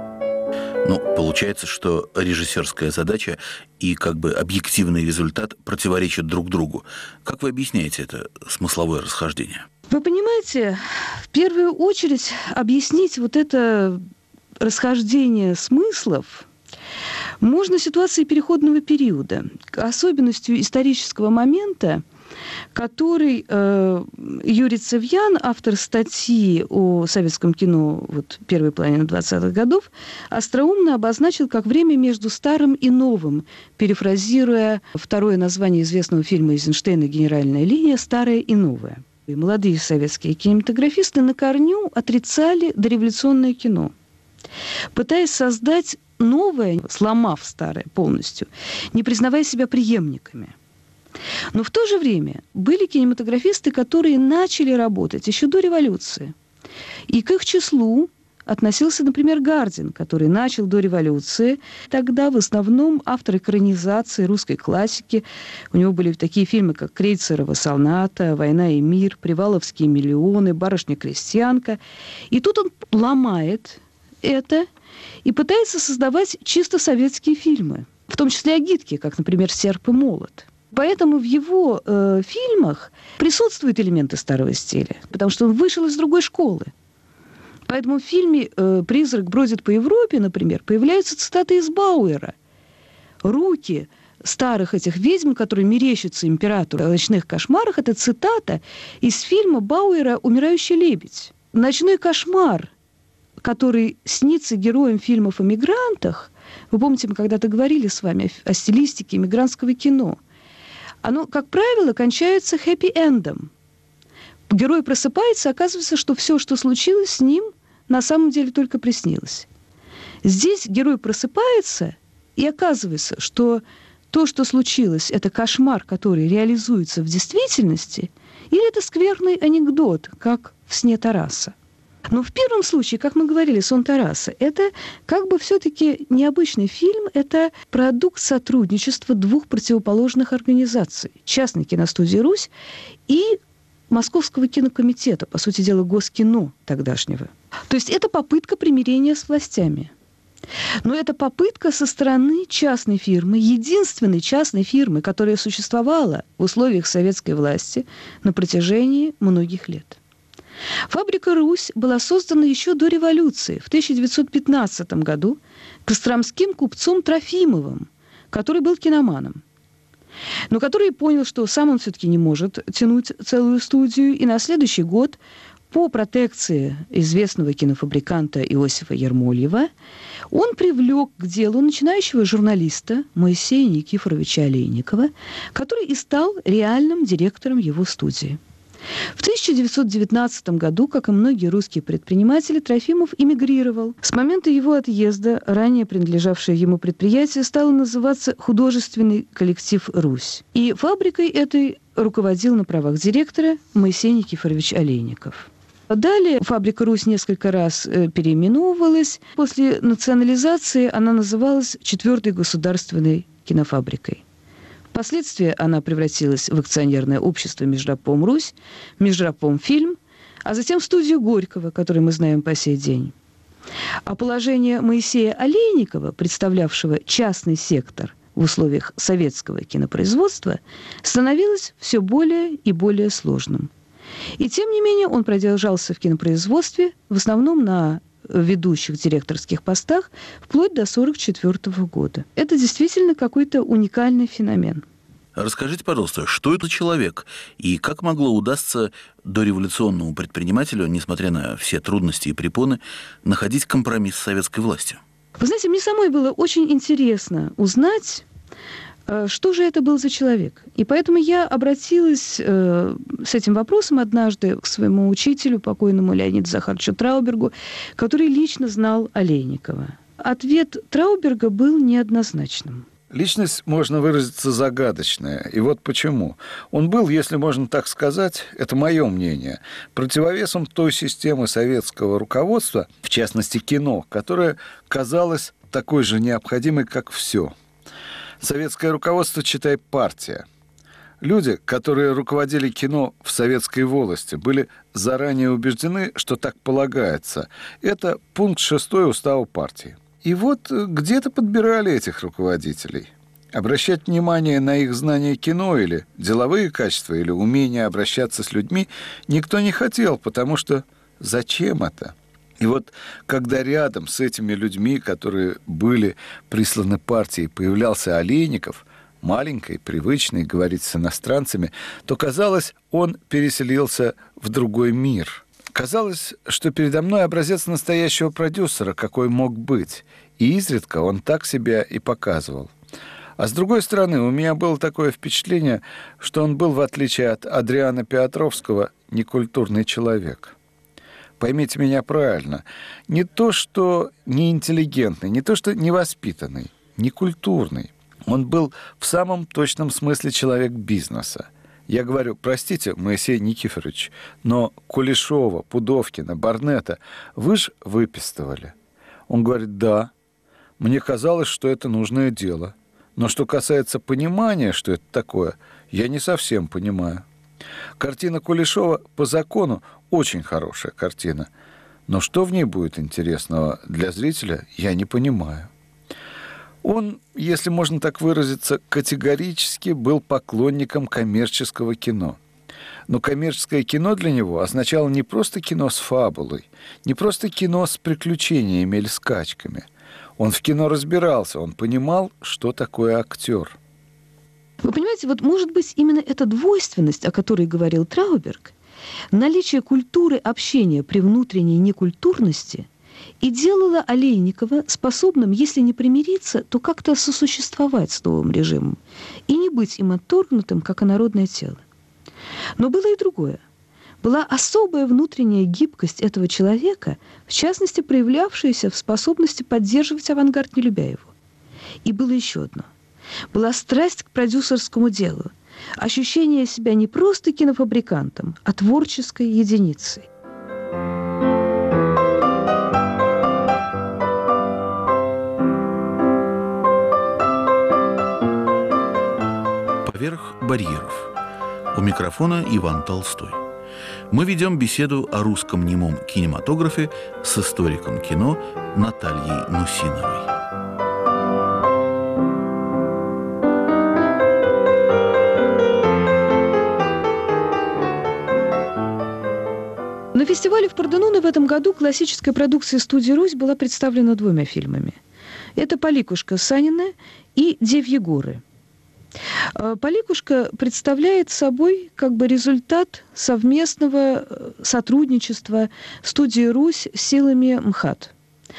Ну, получается, что режиссерская задача и как бы объективный результат противоречат друг другу. Как вы объясняете это смысловое расхождение? Вы понимаете, в первую очередь объяснить вот это расхождение смыслов можно ситуацией переходного периода, особенностью исторического момента, который Юрий Цевьян, автор статьи о советском кино первой половины 20-х годов, остроумно обозначил как время между старым и новым, перефразируя второе название известного фильма Эйзенштейна «Генеральная линия» «Старое и новое». И молодые советские кинематографисты на корню отрицали дореволюционное кино, пытаясь создать новое, сломав старое полностью, не признавая себя преемниками. Но в то же время были кинематографисты, которые начали работать еще до революции. И к их числу относился, например, Гардин, который начал до революции. Тогда в основном автор экранизации русской классики. У него были такие фильмы, как «Крейцерова соната», «Война и мир», «Приваловские миллионы», «Барышня-крестьянка». И тут он ломает это и пытается создавать чисто советские фильмы, в том числе агитки, как, например, «Серп и молот». Поэтому в его фильмах присутствуют элементы старого стиля, потому что он вышел из другой школы. Поэтому в фильме «Призрак бродит по Европе», например, появляются цитаты из Бауэра. Руки старых этих ведьм, которые мерещатся императору в ночных кошмарах, это цитата из фильма Бауэра «Умирающий лебедь». Ночной кошмар, который снится героям фильмов о мигрантах, вы помните, мы когда-то говорили с вами о стилистике мигрантского кино, оно, как правило, кончается хэппи-эндом. Герой просыпается, оказывается, что все, что случилось с ним, на самом деле только приснилось. Здесь герой просыпается, и оказывается, что то, что случилось, это кошмар, который реализуется в действительности, или это скверный анекдот, как в «Сне Тараса». Но в первом случае, как мы говорили, «Сон Тараса» – это как бы все-таки необычный фильм, это продукт сотрудничества двух противоположных организаций – частной киностудии «Русь» и Московского кинокомитета, по сути дела, Госкино тогдашнего. То есть это попытка примирения с властями. Но это попытка со стороны частной фирмы, единственной частной фирмы, которая существовала в условиях советской власти на протяжении многих лет. Фабрика «Русь» была создана еще до революции, в 1915 году, костромским купцом Трофимовым, который был киноманом, но который понял, что сам он все-таки не может тянуть целую студию, и на следующий год по протекции известного кинофабриканта Иосифа Ермольева он привлек к делу начинающего журналиста Моисея Никифоровича Олейникова, который и стал реальным директором его студии. В 1919 году, как и многие русские предприниматели, Трофимов эмигрировал. С момента его отъезда ранее принадлежавшее ему предприятие стало называться «Художественный коллектив «Русь». И фабрикой этой руководил на правах директора Моисей Никифорович Олейников. Далее фабрика «Русь» несколько раз переименовывалась. После национализации она называлась «Четвертой государственной кинофабрикой». Впоследствии она превратилась в акционерное общество «Межрабком Русь», «Межрабком Фильм», а затем в студию Горького, которую мы знаем по сей день. А положение Моисея Олейникова, представлявшего частный сектор в условиях советского кинопроизводства, становилось все более и более сложным. И тем не менее он продержался в кинопроизводстве, в основном на ведущих директорских постах, вплоть до 1944 года. Это действительно какой-то уникальный феномен. Расскажите, пожалуйста, что это человек и как могло удастся дореволюционному предпринимателю, несмотря на все трудности и препоны, находить компромисс с советской властью? Вы знаете, мне самой было очень интересно узнать, что же это был за человек. И поэтому я обратилась с этим вопросом однажды к своему учителю, покойному Леониду Захаровичу Траубергу, который лично знал Олейникова. Ответ Трауберга был неоднозначным. Личность, можно выразиться, загадочная. И вот почему. Он был, если можно так сказать, это мое мнение, противовесом той системы советского руководства, в частности кино, которая казалась такой же необходимой, как все. Советское руководство, читай, партия. Люди, которые руководили кино в советской волости, были заранее убеждены, что так полагается. Это пункт 6 устава партии. И вот где-то подбирали этих руководителей. Обращать внимание на их знания кино или деловые качества, или умение обращаться с людьми никто не хотел, потому что зачем это? И вот когда рядом с этими людьми, которые были присланы партией, появлялся Олейников, маленький, привычный, говорить с иностранцами, то казалось, он переселился в другой мир. Казалось, что передо мной образец настоящего продюсера, какой мог быть. И изредка он так себя и показывал. А с другой стороны, у меня было такое впечатление, что он был, в отличие от Адриана Петровского, некультурный человек. Поймите меня правильно. Не то, что неинтеллигентный, не то, что невоспитанный, некультурный. Он был в самом точном смысле человек бизнеса. Я говорю, простите, Моисей Никифорович, но Кулешова, Пудовкина, Барнета вы ж выписывали. Он говорит, да, мне казалось, что это нужное дело. Но что касается понимания, что это такое, я не совсем понимаю. Картина Кулешова по закону очень хорошая картина. Но что в ней будет интересного для зрителя, я не понимаю. Он, если можно так выразиться, категорически был поклонником коммерческого кино. Но коммерческое кино для него означало не просто кино с фабулой, не просто кино с приключениями или скачками. Он в кино разбирался, он понимал, что такое актер. Вы понимаете, вот может быть именно эта двойственность, о которой говорил Трауберг, наличие культуры общения при внутренней некультурности и делало Олейникова способным, если не примириться, то как-то сосуществовать с новым режимом и не быть им отторгнутым, как инородное тело. Но было и другое. Была особая внутренняя гибкость этого человека, в частности, проявлявшаяся в способности поддерживать авангард, не любя его. И было еще одно. Была страсть к продюсерскому делу, ощущение себя не просто кинофабрикантом, а творческой единицей. «Поверх барьеров». У микрофона Иван Толстой. Мы ведем беседу о русском немом кинематографе с историком кино Натальей Нусиновой. Но фестивале в Порденоне в этом году классическая продукция студии «Русь» была представлена 2 фильмами. Это «Поликушка» Санина и «Девьи горы». «Поликушка» представляет собой как бы результат совместного сотрудничества студии «Русь» с силами МХАТ.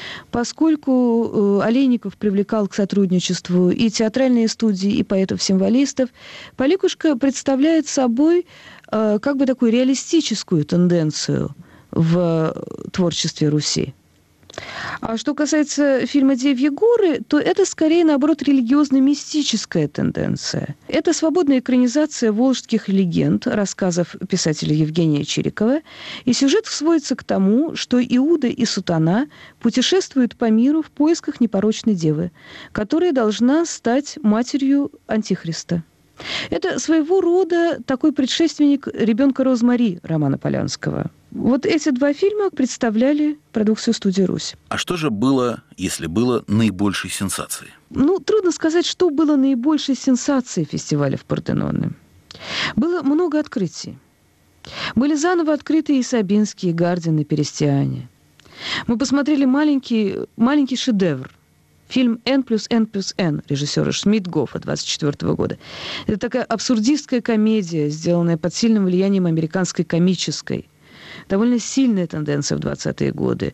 Поскольку Олейников привлекал к сотрудничеству и театральные студии, и поэтов-символистов, «Поликушка» представляет собой как бы такую реалистическую тенденцию в творчестве Руси. А что касается фильма «Девьи горы», то это скорее, наоборот, религиозно-мистическая тенденция. Это свободная экранизация волжских легенд, рассказов писателя Евгения Чирикова, и сюжет сводится к тому, что Иуда и Сатана путешествуют по миру в поисках непорочной девы, которая должна стать матерью Антихриста. Это своего рода такой предшественник «Ребенка Розмари» Романа Полянского. Вот эти 2 фильма представляли продукцию студии «Русь». А что же было, если было, наибольшей сенсацией? Трудно сказать, что было наибольшей сенсацией фестиваля в Порденоне. Было много открытий. Были заново открыты и Сабинский, и Гардин, и Перестиане. Мы посмотрели маленький шедевр. Фильм «N+N+N» режиссера Шмидт-Гоффа 1924 года. Это такая абсурдистская комедия, сделанная под сильным влиянием американской комической. Довольно сильная тенденция в 20-е годы.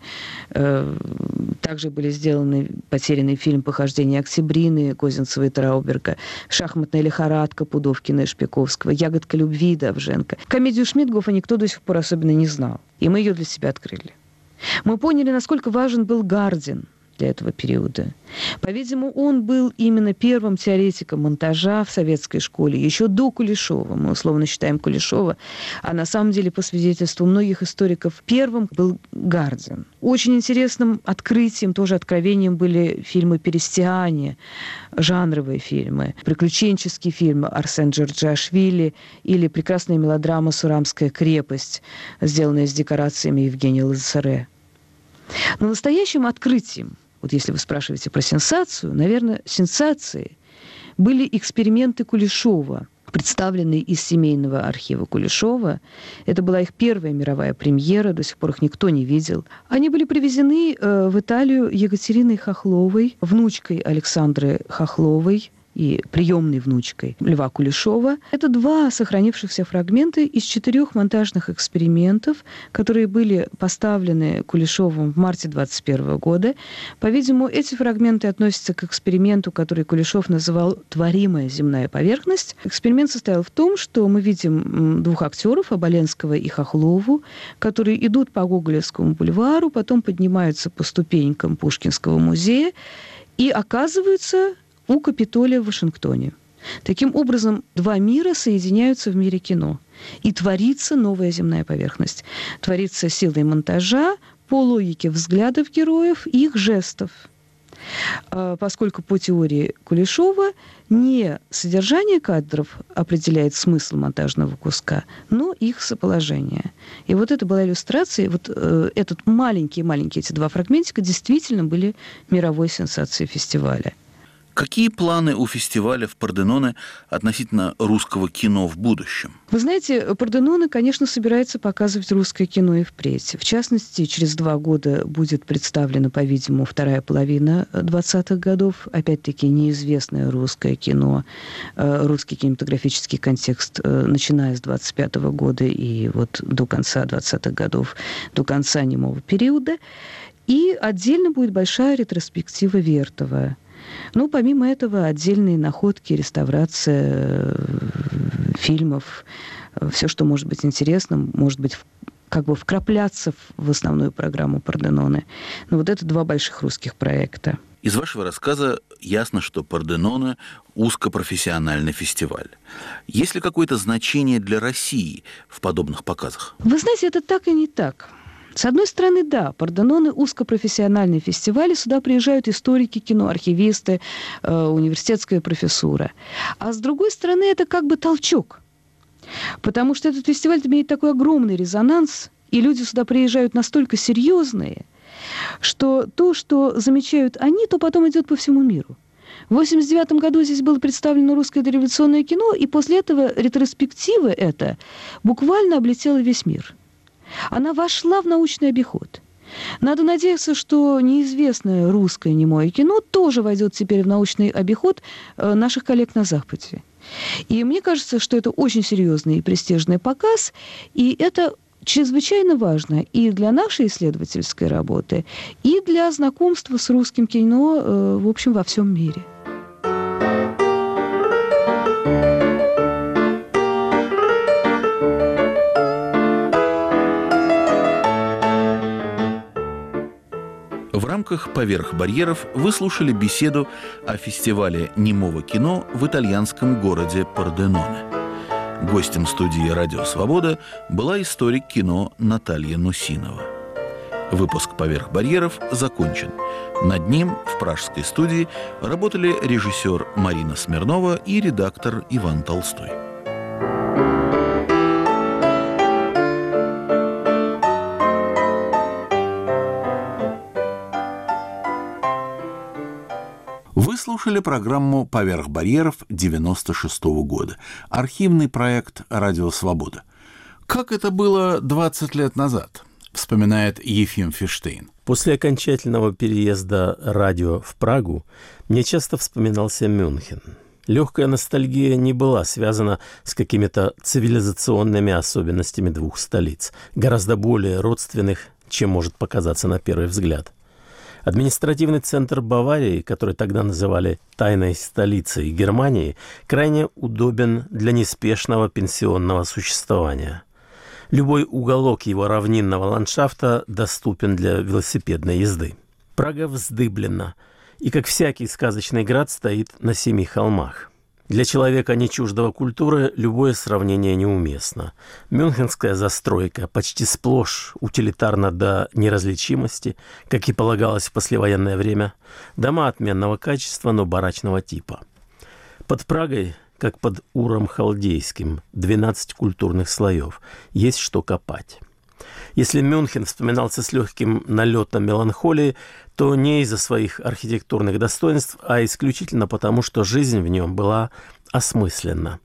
Также были сделаны потерянный фильм «Похождение Октябрины» Козинцева и Трауберга, «Шахматная лихорадка» Пудовкина и Шпиковского, «Ягодка любви» Довженко. Комедию Шмидт-Гоффа никто до сих пор особенно не знал. И мы ее для себя открыли. Мы поняли, насколько важен был Гардин для этого периода. По-видимому, он был именно первым теоретиком монтажа в советской школе, еще до Кулешова. Мы условно считаем Кулешова, а на самом деле, по свидетельству многих историков, первым был Гардин. Очень интересным открытием, тоже откровением были фильмы Перестиане, жанровые фильмы, приключенческий фильм Арсен Джорджиашвили или прекрасная мелодрама «Сурамская крепость», сделанная с декорациями Евгения Лазаре. Но настоящим открытием, вот если вы спрашиваете про сенсацию, наверное, сенсацией были эксперименты Кулешова, представленные из семейного архива Кулешова. Это была их первая мировая премьера, до сих пор их никто не видел. Они были привезены в Италию Екатериной Хохловой, внучкой Александры Хохловой и приемной внучкой Льва Кулешова. Это 2 сохранившихся фрагмента из 4 монтажных экспериментов, которые были поставлены Кулешовым в марте 1921 года. По-видимому, эти фрагменты относятся к эксперименту, который Кулешов называл «Творимая земная поверхность». Эксперимент состоял в том, что мы видим 2 актеров, Оболенского и Хохлову, которые идут по Гоголевскому бульвару, потом поднимаются по ступенькам Пушкинского музея и оказываются у Капитолия в Вашингтоне. Таким образом, 2 мира соединяются в мире кино. И творится новая земная поверхность. Творится силой монтажа, по логике взглядов героев и их жестов. Поскольку по теории Кулешова не содержание кадров определяет смысл монтажного куска, но их соположение. И вот это была иллюстрация. Вот этот маленькие эти 2 фрагментика действительно были мировой сенсацией фестиваля. Какие планы у фестиваля в Порденоне относительно русского кино в будущем? Вы знаете, Порденоне, конечно, собирается показывать русское кино и впредь. В частности, через 2 года будет представлена, по-видимому, вторая половина 20-х годов. Опять-таки, неизвестное русское кино, русский кинематографический контекст, начиная с 25-го года и вот до конца 20-х годов, до конца немого периода. И отдельно будет большая ретроспектива Вертова. Ну, помимо этого, отдельные находки, реставрация фильмов, все, что может быть интересным, может быть, как бы вкрапляться в основную программу Порденоне. Но вот это 2 больших русских проекта. Из вашего рассказа ясно, что Порденоне – узкопрофессиональный фестиваль. Есть ли какое-то значение для России в подобных показах? Вы знаете, это так и не так. С одной стороны, да, Порденоне – узкопрофессиональный фестиваль, и сюда приезжают историки кино, архивисты, университетская профессура. А с другой стороны, это как бы толчок. Потому что этот фестиваль имеет такой огромный резонанс, и люди сюда приезжают настолько серьезные, что то, что замечают они, то потом идет по всему миру. В 1989 году здесь было представлено русское дореволюционное кино, и после этого ретроспектива эта буквально облетела весь мир. Она вошла в научный обиход. Надо надеяться, что неизвестное русское немое кино тоже войдет теперь в научный обиход наших коллег на Западе. И мне кажется, что это очень серьезный и престижный показ, и это чрезвычайно важно и для нашей исследовательской работы, и для знакомства с русским кино, в общем, во всем мире. В рамках «Поверх барьеров» вы слушали беседу о фестивале немого кино в итальянском городе Порденоне. Гостем студии «Радио Свобода» была историк кино Наталья Нусинова. Выпуск «Поверх барьеров» закончен. Над ним в пражской студии работали режиссер Марина Смирнова и редактор Иван Толстой. Вы слушали программу «Поверх барьеров» 96-го года. Архивный проект «Радио Свобода». Как это было 20 лет назад, вспоминает Ефим Фиштейн. После окончательного переезда радио в Прагу мне часто вспоминался Мюнхен. Легкая ностальгия не была связана с какими-то цивилизационными особенностями двух столиц, гораздо более родственных, чем может показаться на первый взгляд. Административный центр Баварии, который тогда называли «тайной столицей Германии», крайне удобен для неспешного пенсионного существования. Любой уголок его равнинного ландшафта доступен для велосипедной езды. Прага вздыблена и, как всякий сказочный град, стоит на 7 холмах. Для человека, не чуждого культуры, любое сравнение неуместно. Мюнхенская застройка почти сплошь утилитарна до неразличимости, как и полагалось в послевоенное время. Дома отменного качества, но барачного типа. Под Прагой, как под Уром Халдейским, 12 культурных слоев. Есть что копать. Если Мюнхен вспоминался с легким налетом меланхолии, то не из-за своих архитектурных достоинств, а исключительно потому, что жизнь в нем была осмысленна.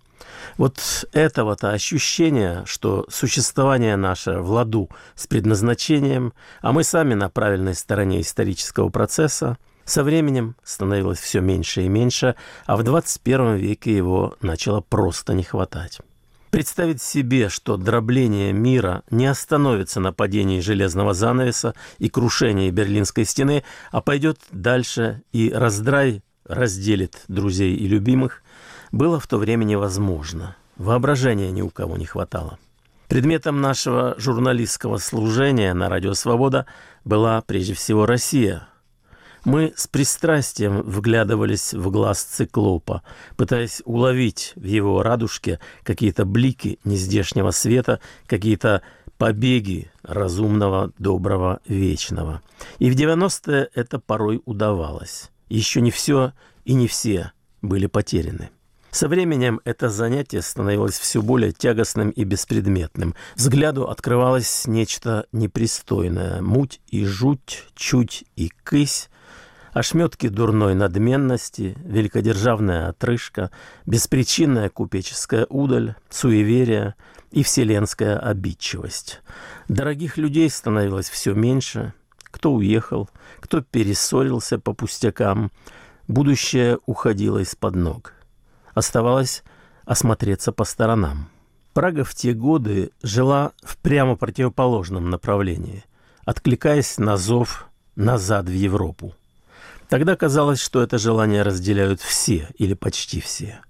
Вот этого-то ощущения, что существование наше в ладу с предназначением, а мы сами на правильной стороне исторического процесса, со временем становилось все меньше и меньше, а в 21 веке его начало просто не хватать. Представить себе, что дробление мира не остановится на падении железного занавеса и крушении Берлинской стены, а пойдет дальше и раздрай разделит друзей и любимых, было в то время невозможно. Воображения ни у кого не хватало. Предметом нашего журналистского служения на «Радио Свобода» была прежде всего Россия. Мы с пристрастием вглядывались в глаз циклопа, пытаясь уловить в его радужке какие-то блики нездешнего света, какие-то побеги разумного, доброго, вечного. И в 90-е это порой удавалось. Еще не все и не все были потеряны. Со временем это занятие становилось все более тягостным и беспредметным. Взгляду открывалось нечто непристойное. Муть и жуть, чуть и кысь, ошметки дурной надменности, великодержавная отрыжка, беспричинная купеческая удаль, суеверие и вселенская обидчивость. Дорогих людей становилось все меньше. Кто уехал, кто перессорился по пустякам. Будущее уходило из-под ног. Оставалось осмотреться по сторонам. Прага в те годы жила в прямо противоположном направлении, откликаясь на зов назад в Европу. Тогда казалось, что это желание разделяют все или почти все.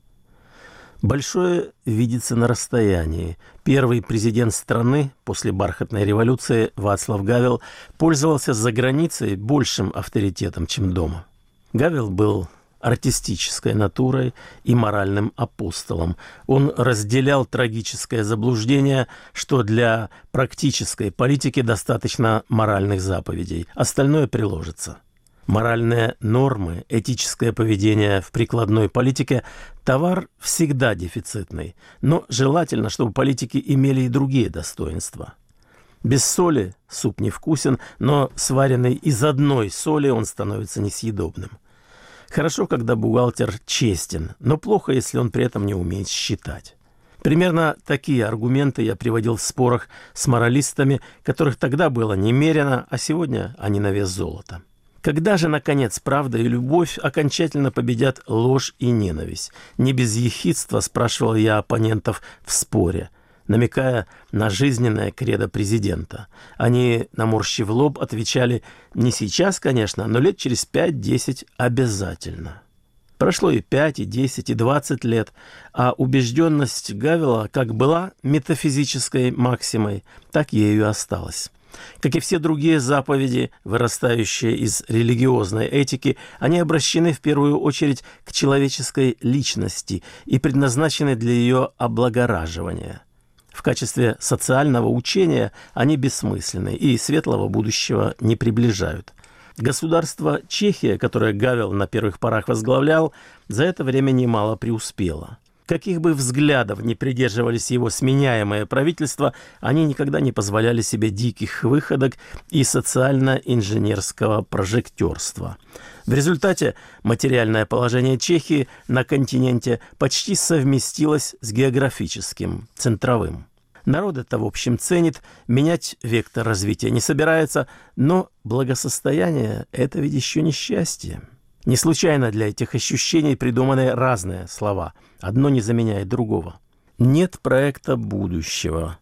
Большое видится на расстоянии. Первый президент страны после бархатной революции Вацлав Гавел пользовался за границей большим авторитетом, чем дома. Гавел был артистической натурой и моральным апостолом. Он разделял трагическое заблуждение, что для практической политики достаточно моральных заповедей, остальное приложится. Моральные нормы, этическое поведение в прикладной политике – товар всегда дефицитный, но желательно, чтобы политики имели и другие достоинства. Без соли суп невкусен, но сваренный из одной соли он становится несъедобным. Хорошо, когда бухгалтер честен, но плохо, если он при этом не умеет считать. Примерно такие аргументы я приводил в спорах с моралистами, которых тогда было немерено, а сегодня они на вес золота. Когда же, наконец, правда и любовь окончательно победят ложь и ненависть? Не без ехидства спрашивал я оппонентов в споре, намекая на жизненное кредо президента. Они, наморщив лоб, отвечали: не сейчас, конечно, но лет через 5-10 обязательно. Прошло и 5, и 10, и 20 лет, а убежденность Гавела как была метафизической максимой, так ею и осталась. Как и все другие заповеди, вырастающие из религиозной этики, они обращены в первую очередь к человеческой личности и предназначены для ее облагораживания. В качестве социального учения они бессмысленны и светлого будущего не приближают. Государство Чехия, которое Гавел на первых порах возглавлял, за это время немало преуспело. Каких бы взглядов ни придерживались его сменяемые правительства, они никогда не позволяли себе диких выходок и социально-инженерского прожектерства. В результате материальное положение Чехии на континенте почти совместилось с географическим, центровым. Народ это, в общем, ценит, менять вектор развития не собирается, но благосостояние – это ведь еще не счастье. Не случайно для этих ощущений придуманы разные слова. Одно не заменяет другого. Нет проекта будущего,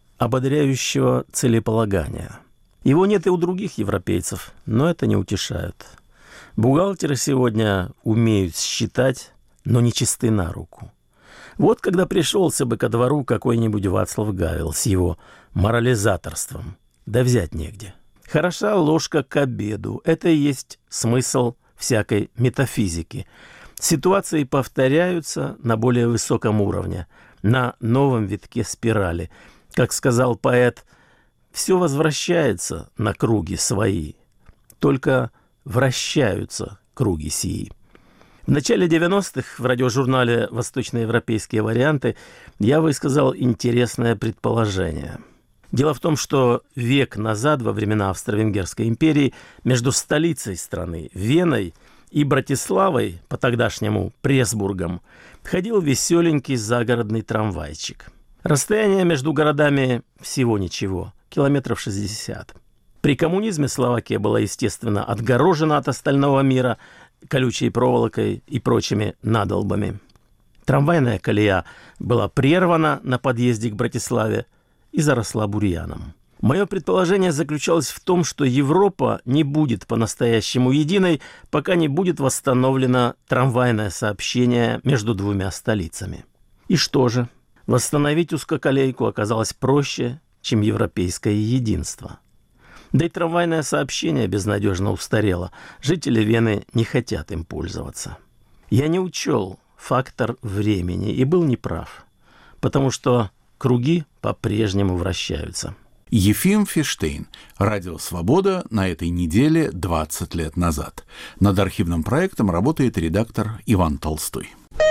ободряющего целеполагания. Его нет и у других европейцев, но это не утешает. Бухгалтеры сегодня умеют считать, но не чисты на руку. Вот когда пришелся бы ко двору какой-нибудь Вацлав Гавел с его морализаторством, да взять негде. Хороша ложка к обеду. Это и есть смысл всякой метафизики. Ситуации повторяются на более высоком уровне, на новом витке спирали. Как сказал поэт, все возвращается на круги свои, только вращаются круги сии. В начале 90-х в радиожурнале «Восточноевропейские варианты» я высказал интересное предположение. Дело в том, что век назад, во времена Австро-Венгерской империи, между столицей страны, Веной, и Братиславой, по-тогдашнему Пресбургом, ходил веселенький загородный трамвайчик. Расстояние между городами всего ничего, километров 60. При коммунизме Словакия была, естественно, отгорожена от остального мира колючей проволокой и прочими надолбами. Трамвайная колея была прервана на подъезде к Братиславе и заросла бурьяном. Мое предположение заключалось в том, что Европа не будет по-настоящему единой, пока не будет восстановлено трамвайное сообщение между двумя столицами. И что же? Восстановить узкоколейку оказалось проще, чем европейское единство. Да и трамвайное сообщение безнадежно устарело. Жители Вены не хотят им пользоваться. Я не учел фактор времени и был неправ, потому что круги по-прежнему вращаются. Ефим Фиштейн. Радио «Свобода» на этой неделе 20 лет назад. Над архивным проектом работает редактор Иван Толстой.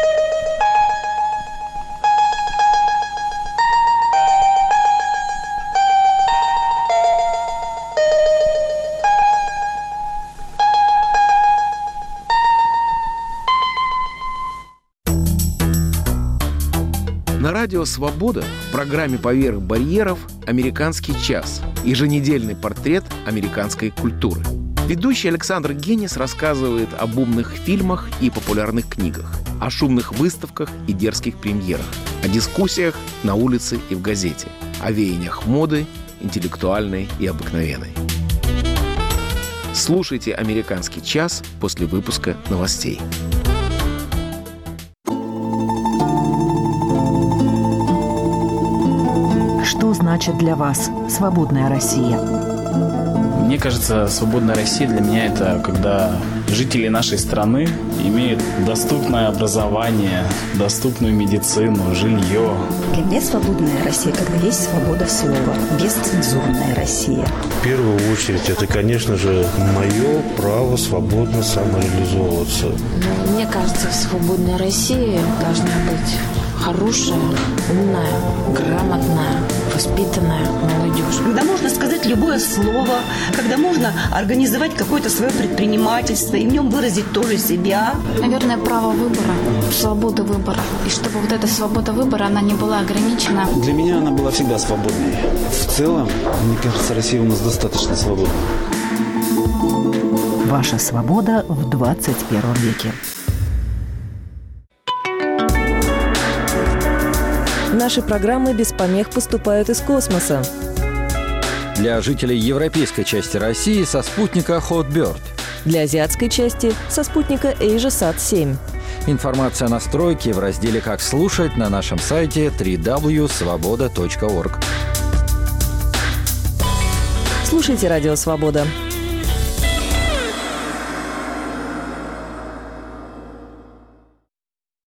На радио «Свобода» в программе «Поверх барьеров» «Американский час» – еженедельный портрет американской культуры. Ведущий Александр Генис рассказывает об умных фильмах и популярных книгах, о шумных выставках и дерзких премьерах, о дискуссиях на улице и в газете, о веяниях моды, интеллектуальной и обыкновенной. Слушайте «Американский час» после выпуска новостей. Что значит для вас свободная Россия? Мне кажется, свободная Россия для меня – это когда жители нашей страны имеют доступное образование, доступную медицину, жилье. Для меня свободная Россия, когда есть свобода слова, бесцензурная Россия. В первую очередь, это, конечно же, мое право свободно самореализовываться. Мне кажется, в свободной России должна быть хорошая, умная, грамотная, воспитанная молодежь. Когда можно сказать любое слово, когда можно организовать какое-то свое предпринимательство и в нем выразить тоже себя. Наверное, право выбора, свобода выбора. И чтобы вот эта свобода выбора, она не была ограничена. Для меня она была всегда свободной. В целом, мне кажется, Россия у нас достаточно свободна. Ваша свобода в 21 веке. Наши программы без помех поступают из космоса. Для жителей европейской части России со спутника Hotbird. Для азиатской части со спутника AsiaSat-7. Информация о настройке в разделе «Как слушать» на нашем сайте www.svoboda.org. Слушайте «Радио Свобода».